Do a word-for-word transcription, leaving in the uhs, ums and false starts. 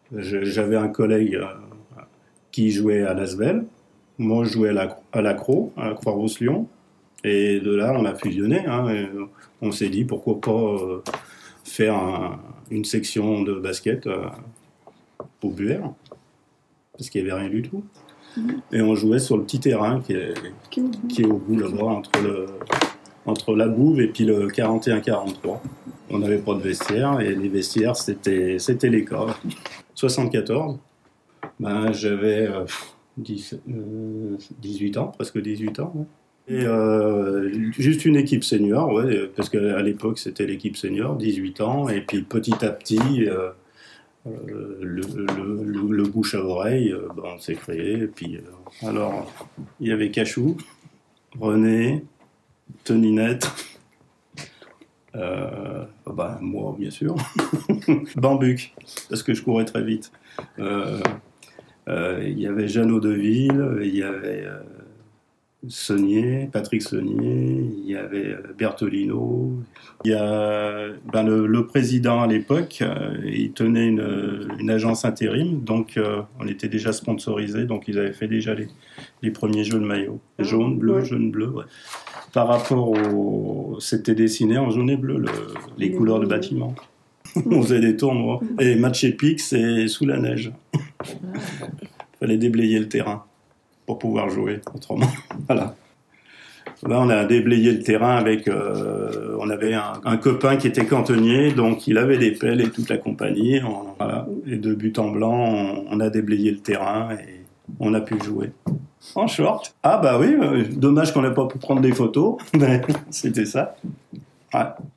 Je, j'avais un collègue euh, qui jouait à l'Asvel. Moi, je jouais à, la, à l'accro, à la Croix-Rousse-Lyon. Et de là, on a fusionné. Hein, et on s'est dit, pourquoi pas euh, faire un, une section de basket euh, au Buère, parce qu'il n'y avait rien du tout. Et on jouait sur le petit terrain qui est, qui est au bout là-bas, entre, le, entre la Bouve et puis le quarante et un quarante-trois. On n'avait pas de vestiaire, et les vestiaires, c'était, c'était les cas. soixante-quatorze, ben, j'avais euh, dix, euh, dix-huit ans, presque dix-huit ans. Ouais. Et euh, juste une équipe senior, ouais, parce qu'à l'époque, c'était l'équipe senior, dix-huit ans, et puis petit à petit... Euh, Euh, le, le, le, le bouche à oreille, euh, ben, on s'est créé. Et puis, euh, alors, il y avait Cachou, René, Toninette, euh, ben, moi, bien sûr, Bambuc, parce que je courais très vite. Euh, euh, il y avait Jeannot Deville, il y avait euh, Saunier, Patrick Saunier, il y avait Bertolino. Il y a ben, le, le président à l'époque, euh, il tenait une, une agence intérim, donc euh, on était déjà sponsorisé, donc ils avaient fait déjà les, les premiers jeux de maillot, jaune, bleu, jaune, bleu. Ouais. Par rapport au, c'était dessiné en jaune et bleu le, les couleurs de bâtiment. On faisait des tournois et match épique, c'est sous la neige. Il fallait déblayer le terrain pour pouvoir jouer autrement. Voilà. Là, on a déblayé le terrain avec... Euh, on avait un, un copain qui était cantonnier, donc il avait des pelles et toute la compagnie. On, voilà. Et de but en blanc, on, on a déblayé le terrain et on a pu jouer. En short. Ah bah oui, euh, dommage qu'on n'ait pas pu prendre des photos, mais c'était ça. Ouais.